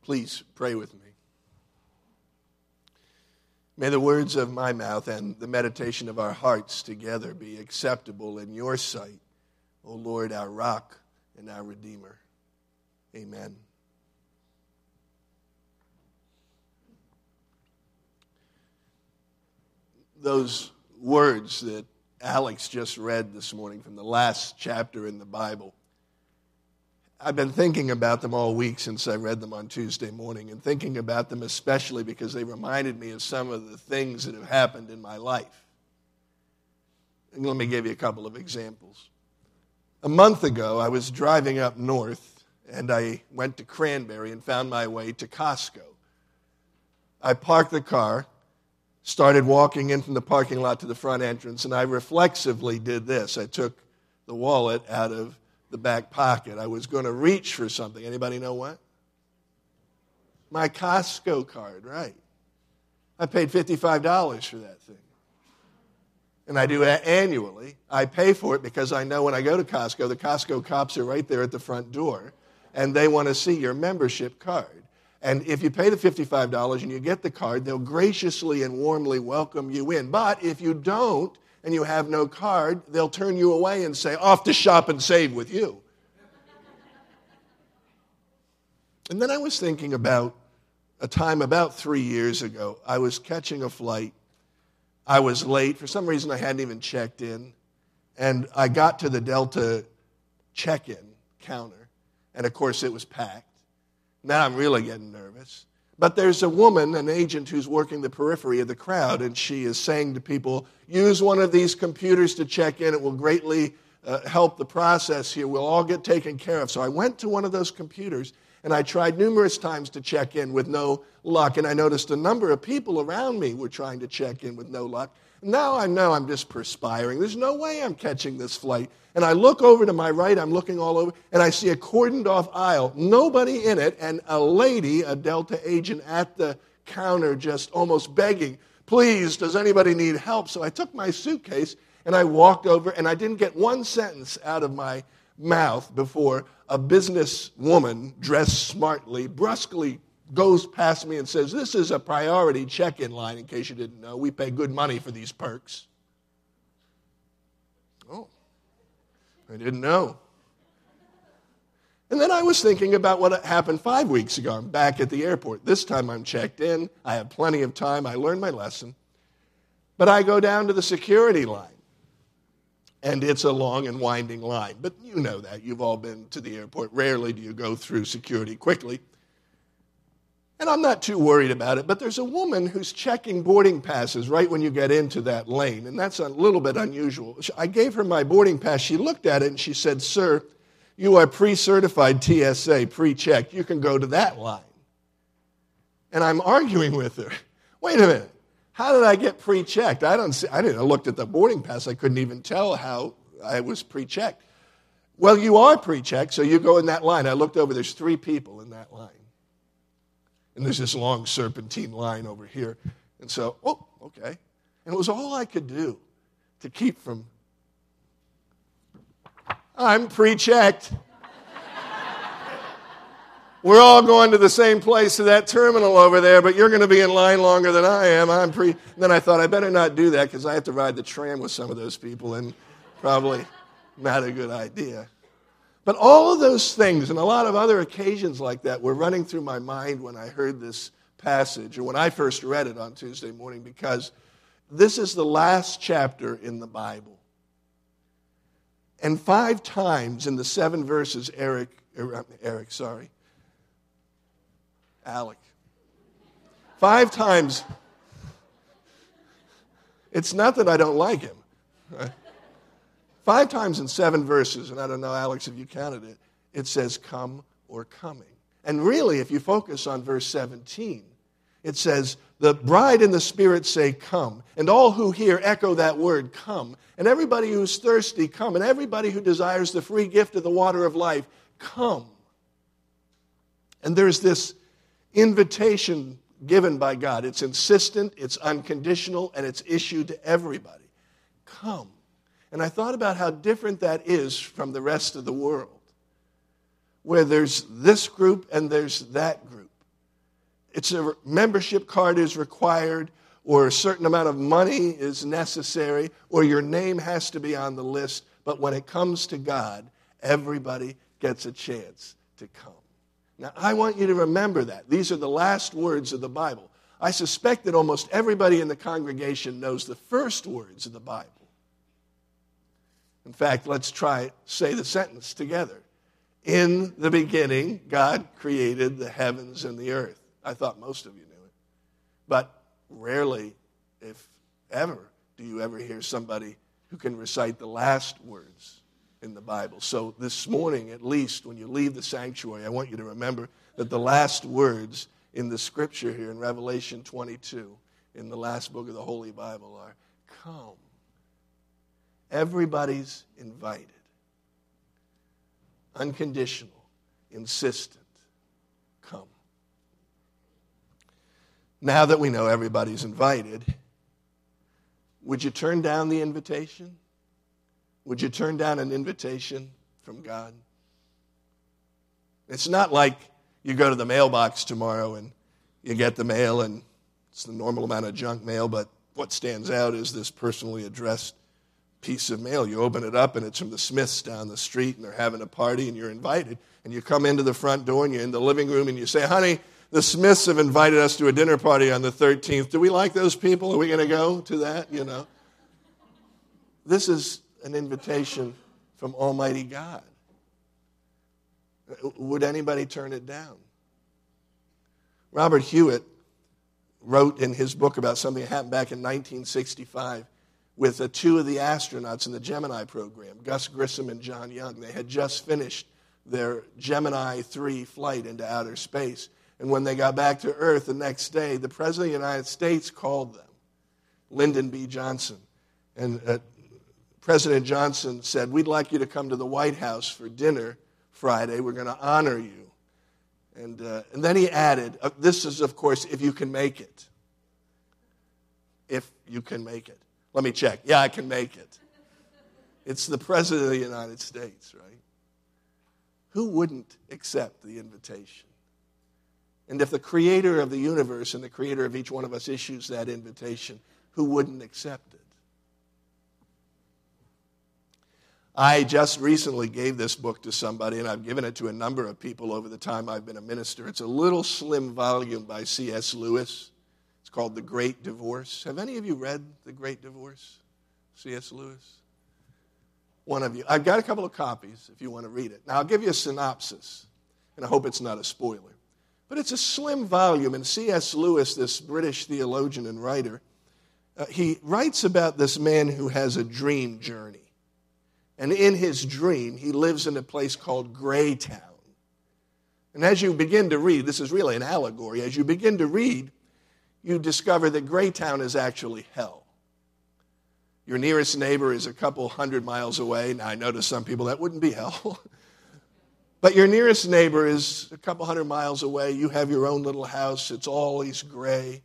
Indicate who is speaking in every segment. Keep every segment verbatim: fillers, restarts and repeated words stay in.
Speaker 1: Please pray with me. May the words of my mouth and the meditation of our hearts together be acceptable in your sight, O Lord, our rock and our Redeemer. Amen. Those words that Alex just read this morning from the last chapter in the Bible, I've been thinking about them all week since I read them on Tuesday morning, and thinking about them especially because they reminded me of some of the things that have happened in my life. And let me give you a couple of examples. A month ago, I was driving up north, and I went to Cranberry and found my way to Costco. I parked the car, started walking in from the parking lot to the front entrance, and I reflexively did this. I took the wallet out of the back pocket. I was going to reach for something. Anybody know what? My Costco card, right. I paid fifty-five dollars for that thing. And I do that annually. I pay for it because I know when I go to Costco, the Costco cops are right there at the front door, and they want to see your membership card. And if you pay the fifty-five dollars and you get the card, they'll graciously and warmly welcome you in. But if you don't, and you have no card, they'll turn you away and say, off to shop and save with you. And then I was thinking about a time about three years ago. I was catching a flight. I was late. For some reason, I hadn't even checked in. And I got to the Delta check-in counter. And, of course, it was packed. Now I'm really getting nervous. But there's a woman, an agent, who's working the periphery of the crowd, and she is saying to people, use one of these computers to check in. It will greatly uh, help the process here. We'll all get taken care of. So I went to one of those computers, and I tried numerous times to check in with no luck. And I noticed a number of people around me were trying to check in with no luck. Now I know I'm just perspiring. There's no way I'm catching this flight. And I look over to my right, I'm looking all over, and I see a cordoned off aisle, nobody in it, and a lady, a Delta agent at the counter just almost begging, please, does anybody need help? So I took my suitcase and I walked over, and I didn't get one sentence out of my mouth before a businesswoman dressed smartly brusquely goes past me and says, this is a priority check-in line, in case you didn't know. We pay good money for these perks. Oh. I didn't know. And then I was thinking about what happened five weeks ago. I'm back at the airport. This time I'm checked in. I have plenty of time. I learned my lesson. But I go down to the security line. And it's a long and winding line. But you know that. You've all been to the airport. Rarely do you go through security quickly. And I'm not too worried about it, but there's a woman who's checking boarding passes right when you get into that lane, and that's a little bit unusual. I gave her my boarding pass. She looked at it, and she said, sir, you are pre-certified T S A, pre-checked. You can go to that line. And I'm arguing with her. Wait a minute. How did I get pre-checked? I don't see, I didn't I looked at the boarding pass. I couldn't even tell how I was pre-checked. Well, you are pre-checked, so you go in that line. I looked over. There's three people in that line. And there's this long serpentine line over here. And so, oh, okay. And it was all I could do to keep from, I'm pre-checked. We're all going to the same place, to that terminal over there, but you're going to be in line longer than I am. I'm pre. And then I thought, I better not do that because I have to ride the tram with some of those people, and probably not a good idea. But all of those things and a lot of other occasions like that were running through my mind when I heard this passage, or when I first read it on Tuesday morning, because this is the last chapter in the Bible. And five times in the seven verses, Eric, Eric, sorry, Alec, five times, it's not that I don't like him, right? Five times in seven verses, and I don't know, Alex, if you counted it, it says come or coming. And really, if you focus on verse seventeen, it says, the bride and the Spirit say come, and all who hear echo that word come, and everybody who's thirsty come, and everybody who desires the free gift of the water of life come. And there's this invitation given by God. It's insistent, it's unconditional, and it's issued to everybody. Come. And I thought about how different that is from the rest of the world, where there's this group and there's that group. it's a membership card is required, or a certain amount of money is necessary, or your name has to be on the list. But when it comes to God, everybody gets a chance to come. Now, I want you to remember that. These are the last words of the Bible. I suspect that almost everybody in the congregation knows the first words of the Bible. In fact, let's try say the sentence together. In the beginning, God created the heavens and the earth. I thought most of you knew it. But rarely, if ever, do you ever hear somebody who can recite the last words in the Bible. So this morning, at least, when you leave the sanctuary, I want you to remember that the last words in the scripture here in Revelation twenty-two, in the last book of the Holy Bible, are, come. Everybody's invited. Unconditional, insistent, come. Now that we know everybody's invited, would you turn down the invitation? Would you turn down an invitation from God? It's not like you go to the mailbox tomorrow and you get the mail and it's the normal amount of junk mail, but what stands out is this personally addressed piece of mail. You open it up and it's from the Smiths down the street and they're having a party and you're invited. And you come into the front door and you're in the living room and you say, honey, the Smiths have invited us to a dinner party on the thirteenth. Do we like those people? Are we going to go to that? You know, this is an invitation from Almighty God. Would anybody turn it down? Robert Hewitt wrote in his book about something that happened back in nineteen sixty-five with uh, two of the astronauts in the Gemini program, Gus Grissom and John Young. They had just finished their Gemini three flight into outer space. And when they got back to Earth the next day, the President of the United States called them, Lyndon B. Johnson. And uh, President Johnson said, we'd like you to come to the White House for dinner Friday. We're going to honor you. And, uh, and then he added, uh, this is, of course, if you can make it. If you can make it. Let me check. Yeah, I can make it. It's the President of the United States, right? Who wouldn't accept the invitation? And if the creator of the universe and the creator of each one of us issues that invitation, who wouldn't accept it? I just recently gave this book to somebody, and I've given it to a number of people over the time I've been a minister. It's a little slim volume by C S Lewis. It's called The Great Divorce. Have any of you read The Great Divorce? C S Lewis? One of you. I've got a couple of copies if you want to read it. Now, I'll give you a synopsis, and I hope it's not a spoiler. But it's a slim volume, and C S Lewis, this British theologian and writer, uh, he writes about this man who has a dream journey. And in his dream, he lives in a place called Greytown. And as you begin to read, this is really an allegory, as you begin to read, you discover that Greytown is actually hell. Your nearest neighbor is a couple hundred miles away. Now, I know to some people that wouldn't be hell. But your nearest neighbor is a couple hundred miles away. You have your own little house. It's always gray.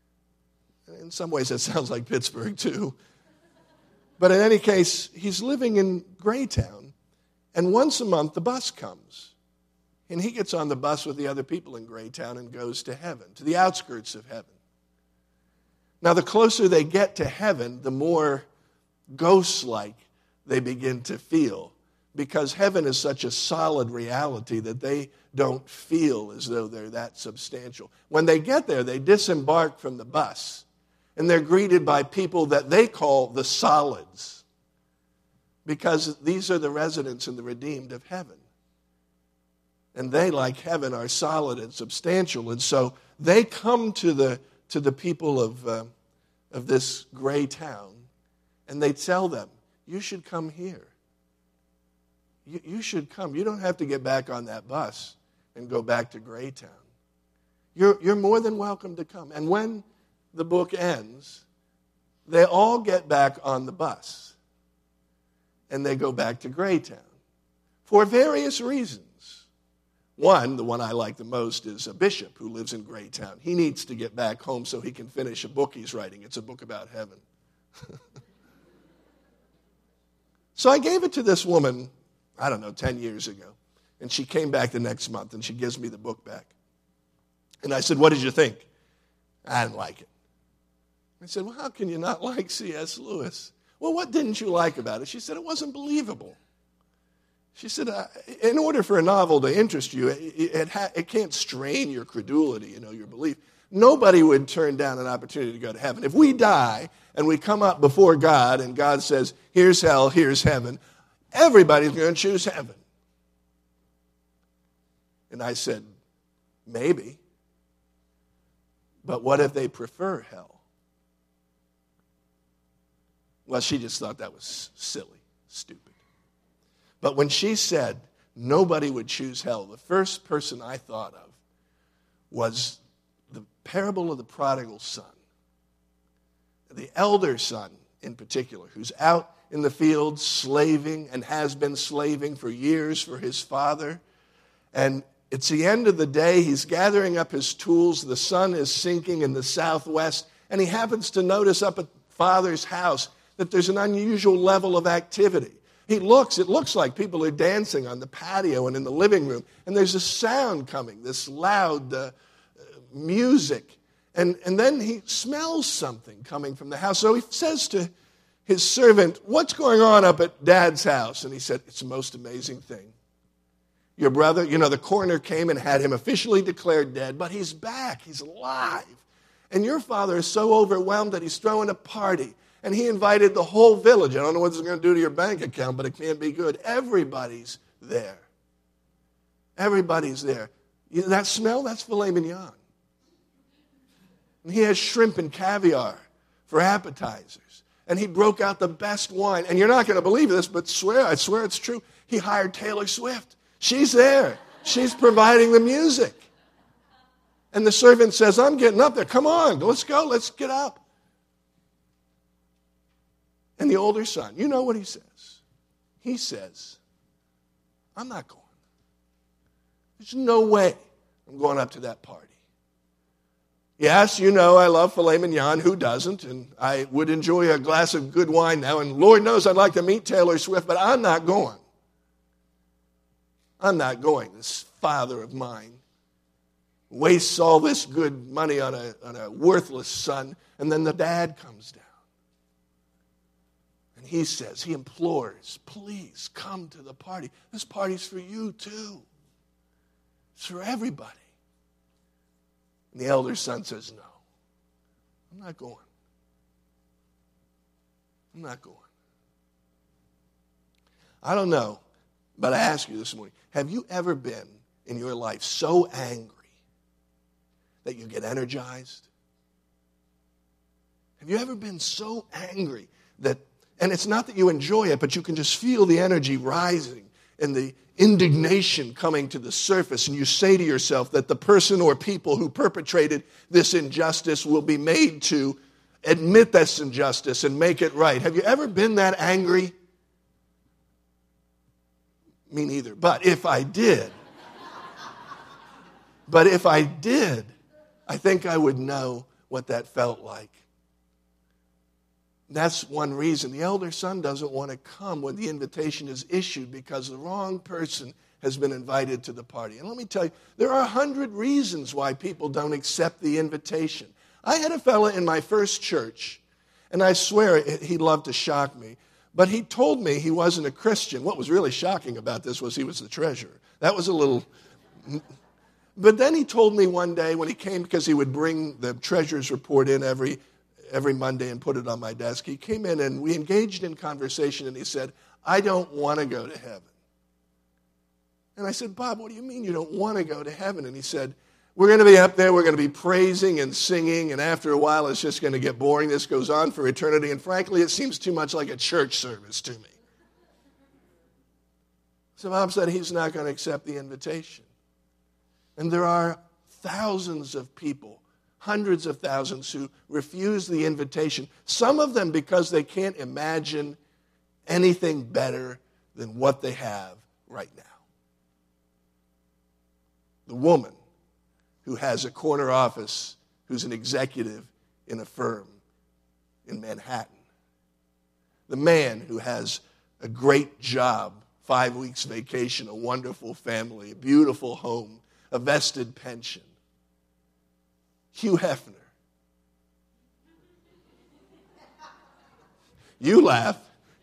Speaker 1: In some ways, that sounds like Pittsburgh, too. But in any case, he's living in Greytown, and once a month the bus comes. And he gets on the bus with the other people in Greytown and goes to heaven, to the outskirts of heaven. Now, the closer they get to heaven, the more ghost-like they begin to feel, because heaven is such a solid reality that they don't feel as though they're that substantial. When they get there, they disembark from the bus, and they're greeted by people that they call the solids, because these are the residents and the redeemed of heaven. And they, like heaven, are solid and substantial. And so they come to the to the people of, uh, of this gray town, and they tell them, you should come here. You, you should come. You don't have to get back on that bus and go back to Greytown. You're, you're more than welcome to come. And when the book ends, they all get back on the bus, and they go back to Greytown for various reasons. One, the one I like the most, is a bishop who lives in Greytown. He needs to get back home so he can finish a book he's writing. It's a book about heaven. So I gave it to this woman, I don't know, ten years ago. And she came back the next month, and she gives me the book back. And I said, what did you think? I didn't like it. I said, well, how can you not like C S. Lewis? Well, what didn't you like about it? She said, it wasn't believable. She said, uh, in order for a novel to interest you, it, it, ha- it can't strain your credulity, you know, your belief. Nobody would turn down an opportunity to go to heaven. If we die and we come up before God and God says, here's hell, here's heaven, everybody's going to choose heaven. And I said, maybe. But what if they prefer hell? Well, she just thought that was silly, stupid. But when she said nobody would choose hell, the first person I thought of was the parable of the prodigal son. The elder son, in particular, who's out in the field slaving and has been slaving for years for his father. And it's the end of the day. He's gathering up his tools. The sun is sinking in the southwest. And he happens to notice up at father's house that there's an unusual level of activity. He looks, it looks like people are dancing on the patio and in the living room. And there's a sound coming, this loud uh, music. And, and then he smells something coming from the house. So he says to his servant, what's going on up at Dad's house? And he said, it's the most amazing thing. Your brother, you know, the coroner came and had him officially declared dead, but he's back, he's alive. And your father is so overwhelmed that he's throwing a party. And he invited the whole village. I don't know what it's going to do to your bank account, but it can't be good. Everybody's there. Everybody's there. You know, that smell, that's filet mignon. And he has shrimp and caviar for appetizers. And he broke out the best wine. And you're not going to believe this, but swear, I swear it's true. He hired Taylor Swift. She's there. She's providing the music. And the servant says, I'm getting up there. Come on, let's go. Let's get up. And the older son, you know what he says? He says, I'm not going. There's no way I'm going up to that party. Yes, you know I love filet mignon. Who doesn't? And I would enjoy a glass of good wine now. And Lord knows I'd like to meet Taylor Swift, but I'm not going. I'm not going. This father of mine wastes all this good money on a, on a worthless son, and then the dad comes down. And he says, he implores, please come to the party. This party's for you too. It's for everybody. And the elder son says, no, I'm not going. I'm not going. I don't know, but I ask you this morning, have you ever been in your life so angry that you get energized? Have you ever been so angry that, and it's not that you enjoy it, but you can just feel the energy rising and the indignation coming to the surface, and you say to yourself that the person or people who perpetrated this injustice will be made to admit this injustice and make it right. Have you ever been that angry? Me neither. But if I did, but if I did, I think I would know what that felt like. That's one reason the elder son doesn't want to come when the invitation is issued, because the wrong person has been invited to the party. And let me tell you, there are a hundred reasons why people don't accept the invitation. I had a fella in my first church, and I swear he loved to shock me, but he told me he wasn't a Christian. What was really shocking about this was he was the treasurer. That was a little... But then he told me one day when he came, because he would bring the treasurer's report in every every Monday and put it on my desk. He came in and we engaged in conversation, and he said, I don't want to go to heaven. And I said, Bob, what do you mean you don't want to go to heaven? And he said, we're going to be up there, we're going to be praising and singing, and after a while it's just going to get boring. This goes on for eternity, and frankly, it seems too much like a church service to me. So Bob said he's not going to accept the invitation. And there are thousands of people, hundreds of thousands, who refuse the invitation. Some of them because they can't imagine anything better than what they have right now. The woman who has a corner office, who's an executive in a firm in Manhattan. The man who has a great job, five weeks vacation, a wonderful family, a beautiful home, a vested pension. Hugh Hefner. You laugh.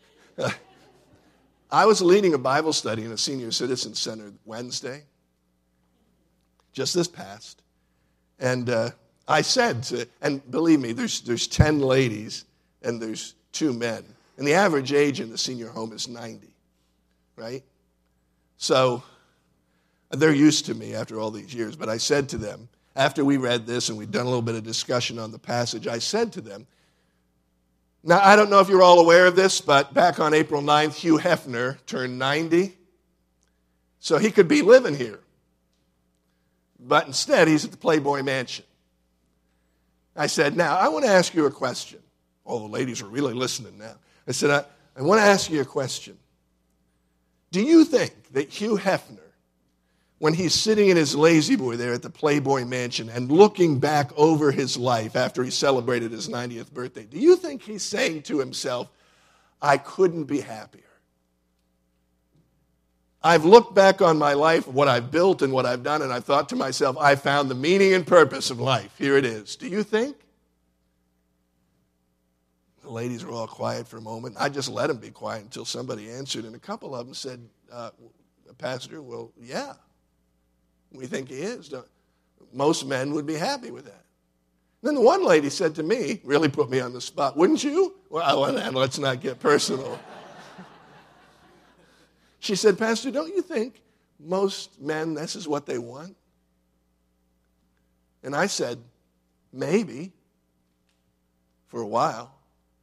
Speaker 1: I was leading a Bible study in a senior citizen center Wednesday, just this past. And uh, I said to, and believe me, there's there's ten ladies and there's two men. And the average age in the senior home is ninety, right? So they're used to me after all these years. But I said to them, after we read this and we'd done a little bit of discussion on the passage, I said to them, now, I don't know if you're all aware of this, but back on April ninth, Hugh Hefner turned ninety. So he could be living here. But instead, he's at the Playboy Mansion. I said, now, I want to ask you a question. All the ladies are really listening now. I said, I, I want to ask you a question. Do you think that Hugh Hefner, when he's sitting in his lazy boy there at the Playboy Mansion and looking back over his life after he celebrated his ninetieth birthday, do you think he's saying to himself, I couldn't be happier? I've looked back on my life, what I've built and what I've done, and I've thought to myself, I found the meaning and purpose of life. Here it is. Do you think? The ladies were all quiet for a moment. I just let them be quiet until somebody answered, and a couple of them said, uh, Pastor, well, yeah. We think he is. Most men would be happy with that. Then the one lady said to me, really put me on the spot, wouldn't you? Well, let's not get personal. She said, Pastor, don't you think most men, this is what they want? And I said, maybe, for a while.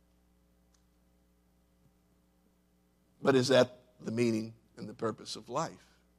Speaker 1: But is that the meaning and the purpose of life?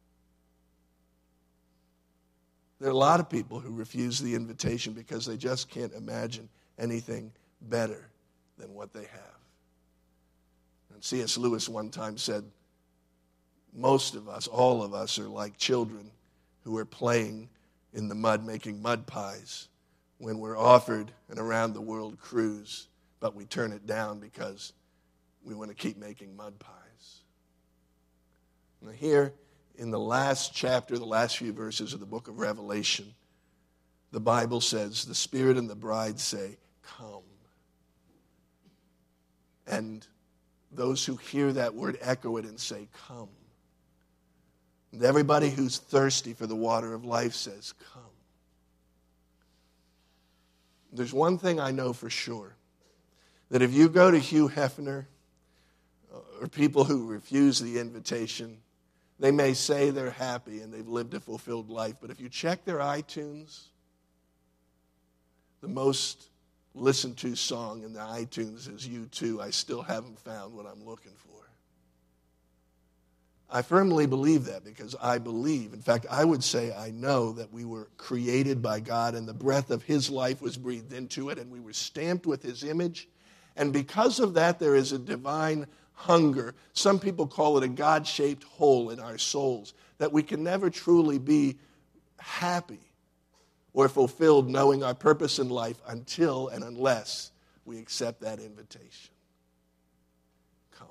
Speaker 1: There are a lot of people who refuse the invitation because they just can't imagine anything better than what they have. And C S Lewis one time said, most of us, all of us, are like children who are playing in the mud, making mud pies, when we're offered an around-the-world cruise, but we turn it down because we want to keep making mud pies. Now here, in the last chapter, the last few verses of the book of Revelation, the Bible says, the Spirit and the bride say, come. And those who hear that word echo it and say, come. And everybody who's thirsty for the water of life says, come. There's one thing I know for sure, that if you go to Hugh Hefner or people who refuse the invitation, they may say they're happy and they've lived a fulfilled life, but if you check their iTunes, the most listened to song in the iTunes is U two, I Still Haven't Found What I'm Looking For. I firmly believe that because I believe, in fact, I would say I know that we were created by God and the breath of His life was breathed into it and we were stamped with His image. And because of that, there is a divine hunger. Some people call it a God-shaped hole in our souls, that we can never truly be happy or fulfilled knowing our purpose in life until and unless we accept that invitation. Come.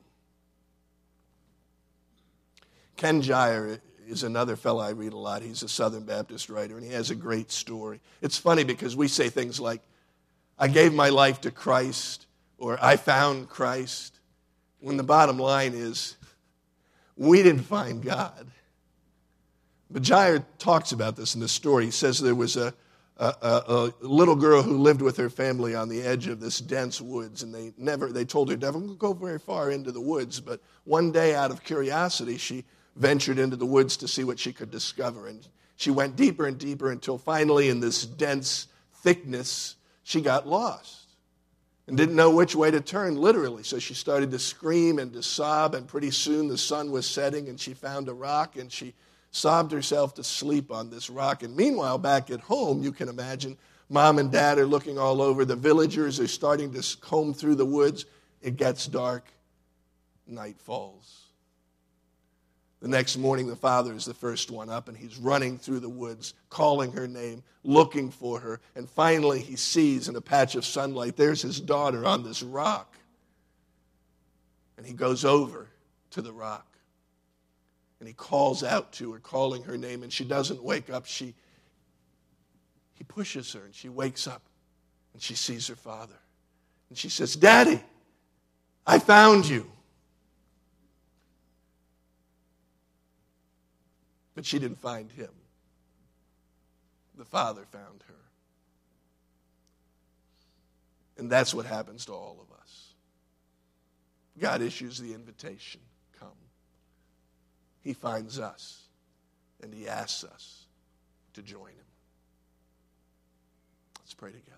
Speaker 1: Ken Gire is another fellow I read a lot. He's a Southern Baptist writer, and he has a great story. It's funny because we say things like, I gave my life to Christ, or I found Christ, when the bottom line is, we didn't find God. But Jair talks about this in the story. He says there was a, a, a, a little girl who lived with her family on the edge of this dense woods, and they never they told her never to go very far into the woods. But one day, out of curiosity, she ventured into the woods to see what she could discover. And she went deeper and deeper until finally, in this dense thickness, she got lost and didn't know which way to turn, literally. So she started to scream and to sob, and pretty soon the sun was setting, and she found a rock, and she sobbed herself to sleep on this rock. And meanwhile, back at home, you can imagine, Mom and Dad are looking all over. The villagers are starting to comb through the woods. It gets dark. Night falls. The next morning, the father is the first one up, and he's running through the woods, calling her name, looking for her. And finally, he sees in a patch of sunlight, there's his daughter on this rock. And he goes over to the rock, and he calls out to her, calling her name, and she doesn't wake up. She He pushes her, and she wakes up, and she sees her father. And she says, Daddy, I found you. But she didn't find him. The Father found her. And that's what happens to all of us. God issues the invitation, come. He finds us, and he asks us to join him. Let's pray together.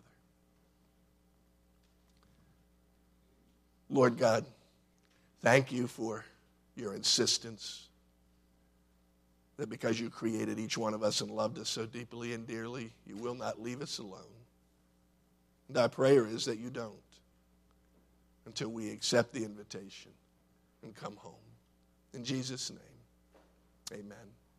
Speaker 1: Lord God, thank you for your insistence that because you created each one of us and loved us so deeply and dearly, you will not leave us alone. And our prayer is that you don't until we accept the invitation and come home. In Jesus' name, amen.